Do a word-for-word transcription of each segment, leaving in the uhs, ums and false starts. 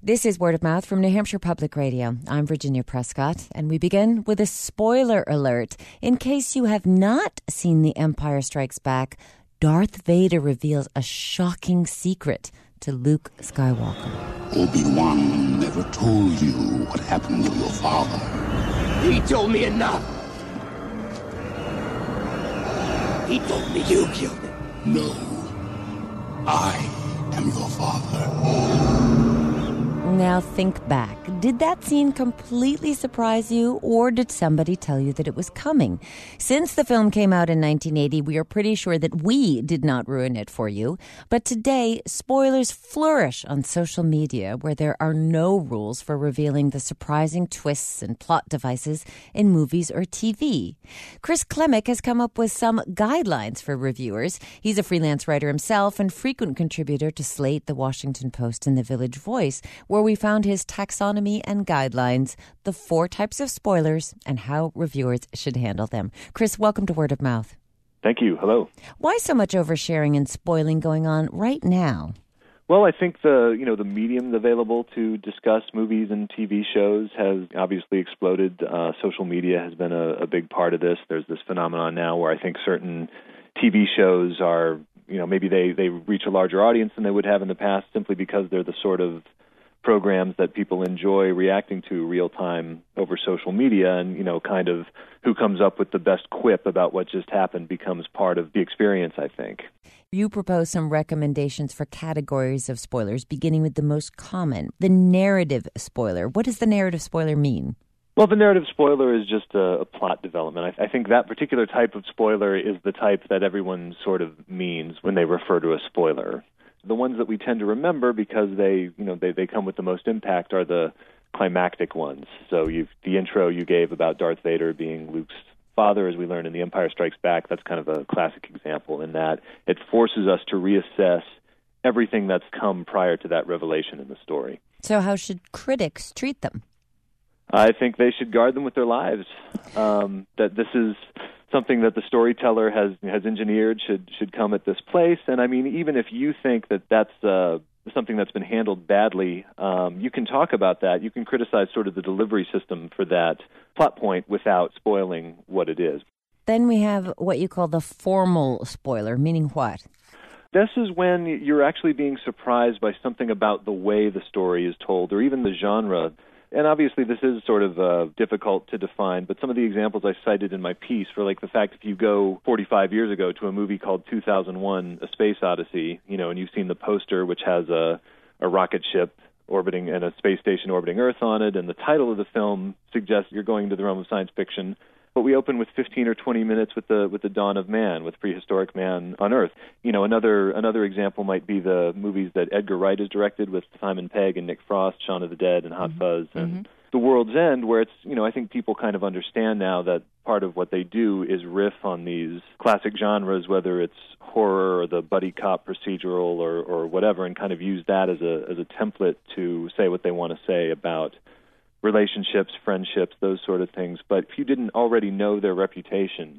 This is Word of Mouth from New Hampshire Public Radio. I'm Virginia Prescott, and we begin with a spoiler alert. In case you have not seen The Empire Strikes Back, Darth Vader reveals a shocking secret to Luke Skywalker. Obi-Wan never told you what happened to your father. He told me enough. He told me you killed him. No. I am your father. Now think back. Did that scene completely surprise you, or did somebody tell you that it was coming? Since the film came out in nineteen eighty, we are pretty sure that we did not ruin it for you. But today, spoilers flourish on social media, where there are no rules for revealing the surprising twists and plot devices in movies or T V. Chris Klimek has come up with some guidelines for reviewers. He's a freelance writer himself and frequent contributor to Slate, The Washington Post, and The Village Voice, where we found his taxonomy and guidelines, the four types of spoilers, and how reviewers should handle them. Chris, welcome to Word of Mouth. Thank you. Hello. Why so much oversharing and spoiling going on right now? Well, I think the you know the mediums available to discuss movies and T V shows has obviously exploded. Uh, social media has been a, a big part of this. There's this phenomenon now where I think certain T V shows are, you know, maybe they, they reach a larger audience than they would have in the past simply because they're the sort of programs that people enjoy reacting to real time over social media, and, you know, kind of who comes up with the best quip about what just happened becomes part of the experience, I think. You propose some recommendations for categories of spoilers, beginning with the most common, the narrative spoiler. What does the narrative spoiler mean? Well, the narrative spoiler is just a, a plot development. I, I think that particular type of spoiler is the type that everyone sort of means when they refer to a spoiler. The ones that we tend to remember because they, you know, they, they come with the most impact are the climactic ones. So you've, the intro you gave about Darth Vader being Luke's father, as we learned in The Empire Strikes Back, that's kind of a classic example in that it forces us to reassess everything that's come prior to that revelation in the story. So how should critics treat them? I think they should guard them with their lives. Um, that this is something that the storyteller has has engineered should should come at this place. And I mean, even if you think that that's uh, something that's been handled badly, um, you can talk about that. You can criticize sort of the delivery system for that plot point without spoiling what it is. Then we have what you call the formal spoiler, meaning what? This is when you're actually being surprised by something about the way the story is told, or even the genre. And obviously this is sort of uh, difficult to define, but some of the examples I cited in my piece for, like, the fact if you go forty-five years ago to a movie called two thousand one, A Space Odyssey, you know, and you've seen the poster, which has a, a rocket ship orbiting and a space station orbiting Earth on it, and the title of the film suggests you're going to the realm of science fiction. But we open with fifteen or twenty minutes with the with the dawn of man, with prehistoric man on Earth. You know, another another example might be the movies that Edgar Wright has directed with Simon Pegg and Nick Frost, Shaun of the Dead and Hot Fuzz, and mm-hmm. The World's End, where it's, you know, I think people kind of understand now that part of what they do is riff on these classic genres, whether it's horror or the buddy cop procedural or, or whatever, and kind of use that as a as a template to say what they want to say about relationships, friendships, those sort of things. But if you didn't already know their reputation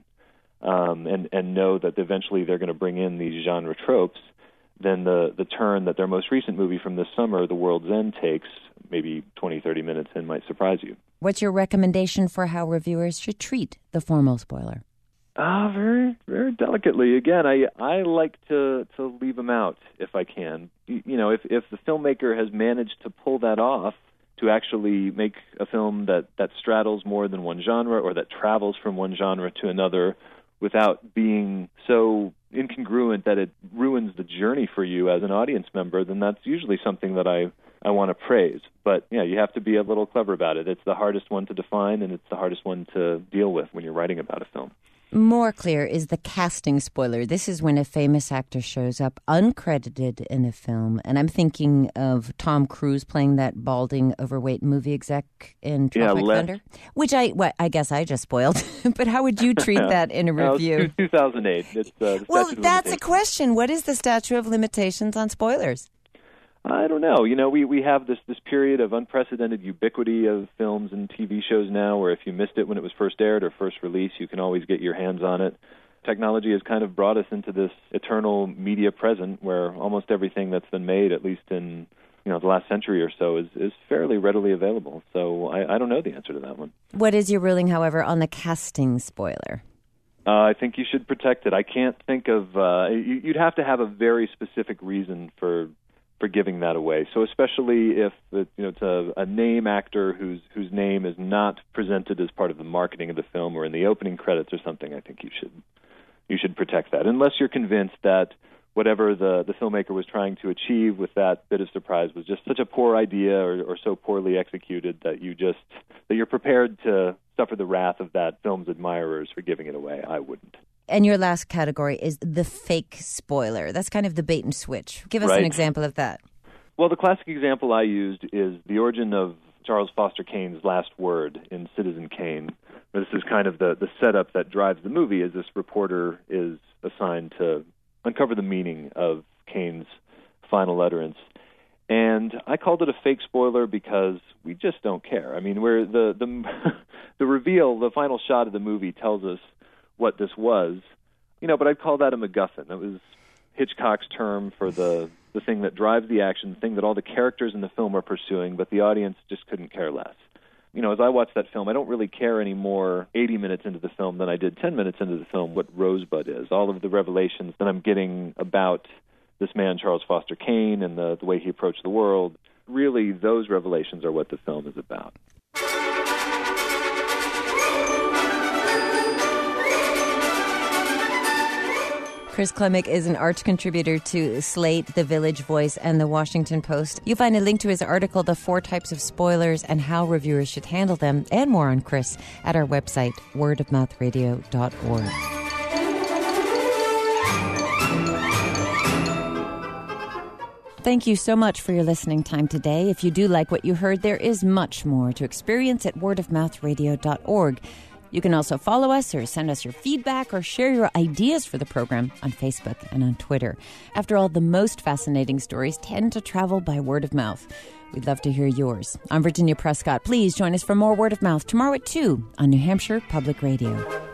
um, and, and know that eventually they're going to bring in these genre tropes, then the, the turn that their most recent movie from this summer, The World's End, takes maybe twenty, thirty minutes in might surprise you. What's your recommendation for how reviewers should treat the formal spoiler? Ah, uh, very, very delicately. Again, I, I like to, to leave them out if I can. You, you know, if, if the filmmaker has managed to pull that off, to actually make a film that, that straddles more than one genre or that travels from one genre to another without being so incongruent that it ruins the journey for you as an audience member, then that's usually something that I, I want to praise. But, yeah, you have to be a little clever about it. It's the hardest one to define, and it's the hardest one to deal with when you're writing about a film. More clear is the casting spoiler. This is when a famous actor shows up uncredited in a film. And I'm thinking of Tom Cruise playing that balding, overweight movie exec in Tropic yeah, Thunder, which I well, I guess I just spoiled. But how would you treat that in a review? No, two thousand eight. It's, uh, well, that's a question. What is the statute of limitations on spoilers? I don't know. You know, we, we have this, this period of unprecedented ubiquity of films and T V shows now where if you missed it when it was first aired or first released, you can always get your hands on it. Technology has kind of brought us into this eternal media present where almost everything that's been made, at least in you know, the last century or so is, is fairly readily available. So I, I don't know the answer to that one. What is your ruling, however, on the casting spoiler? Uh, I think you should protect it. I can't think of, uh, you, you'd have to have a very specific reason for for giving that away. So especially if it, you know, it's a, a name actor whose whose name is not presented as part of the marketing of the film or in the opening credits or something, I think you should you should protect that. Unless you're convinced that whatever the, the filmmaker was trying to achieve with that bit of surprise was just such a poor idea or, or so poorly executed that you just that you're prepared to suffer the wrath of that film's admirers for giving it away. I wouldn't. And your last category is the fake spoiler. That's kind of the bait and switch. Give us right. an example of that. Well, the classic example I used is the origin of Charles Foster Kane's last word in Citizen Kane. This is kind of the, the setup that drives the movie, as this reporter is assigned to uncover the meaning of Kane's final utterance. And I called it a fake spoiler because we just don't care. I mean, where the the the reveal, the final shot of the movie tells us what this was, you know, but I'd call that a MacGuffin. That was Hitchcock's term for the, the thing that drives the action, the thing that all the characters in the film are pursuing, but the audience just couldn't care less. You know, as I watch that film, I don't really care anymore eighty minutes into the film than I did ten minutes into the film what Rosebud is. All of the revelations that I'm getting about this man, Charles Foster Kane, and the, the way he approached the world, really those revelations are what the film is about. Chris Klimek is an arts contributor to Slate, The Village Voice, and The Washington Post. You'll find a link to his article, The Four Types of Spoilers and How Reviewers Should Handle Them, and more on Chris at our website, word of mouth radio dot org. Thank you so much for your listening time today. If you do like what you heard, there is much more to experience at word of mouth radio dot org. You can also follow us or send us your feedback or share your ideas for the program on Facebook and on Twitter. After all, the most fascinating stories tend to travel by word of mouth. We'd love to hear yours. I'm Virginia Prescott. Please join us for more Word of Mouth tomorrow at two on New Hampshire Public Radio.